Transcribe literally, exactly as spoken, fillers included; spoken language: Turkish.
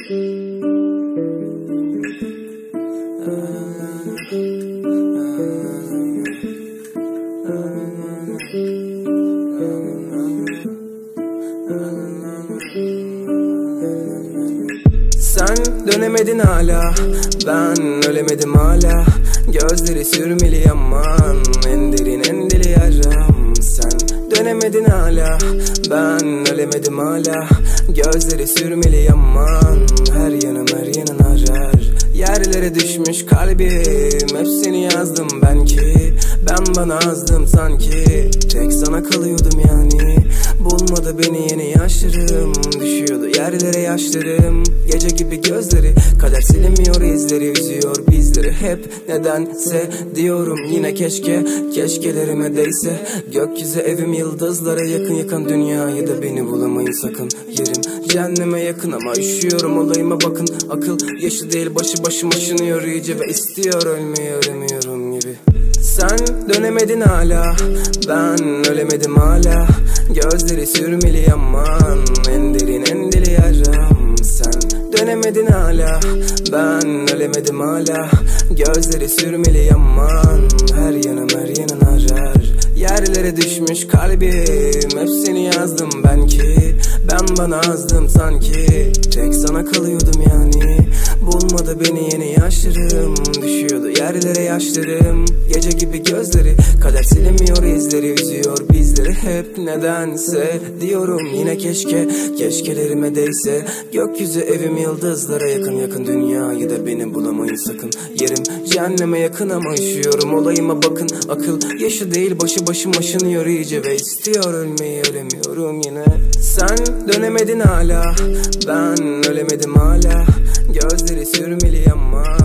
Sen dönemedin hala, ben ölemedim hala. Gözleri sürmeli yaman, en derin en deli yaram. Sen dönemedin hala, ben ölemedim hala. Gözleri sürmeli yaman, her yanım her yanın arar. Yerlere düşmüş kalbim, hep seni yazdım ben ki. Ben bana azdım sanki, tek sana kalıyordum yani. Bulmadı beni yeni yaşlarım, düşüyordu yerlere yaşlarım. Gece gibi gözleri, kader silemiyor izleri, üzüyor bizleri hep. Nedense diyorum yine keşke, keşkelerime değse. Gökyüzü evim yıldızlara yakın, yakın dünyayı da beni bulamayın sakın. Yerim cehenneme yakın ama üşüyorum olayıma bakın. Akıl yaşı değil başı başım aşınıyor iyice ve istiyor ölmeyi, ölemiyorum gibi. Sen dönemedin hala, ben ölemedim hala. Gözleri sürmeli yaman, en derin en deli yaram. Sen dönemedin hala, ben ölemedim hala. Gözleri sürmeli yaman, her yanım her yanın arar. Yerlere düşmüş kalbim, hep seni yazdım ben ki. Ben bana azdım sanki, tek sana kalıyordum yani. Bulmadı beni yeni yaşlarım, düşüyordu yerlere yaşlarım. Gece gibi gözleri, kader silemiyor izleri, üzüyor bizleri hep. Nedense diyorum yine keşke, keşkelerime değse. Gökyüzü evim yıldızlara yakın, yakın dünyayı da beni bulamayın sakın. Yerim cehenneme yakın ama üşüyorum olayıma bakın. Akıl yaşı değil başı başım aşınıyor iyice ve istiyor ölmeyi, ölemiyorum yine. Sen dönemedin hala, ben ölemedim hala. Gözleri sürmeli yaman,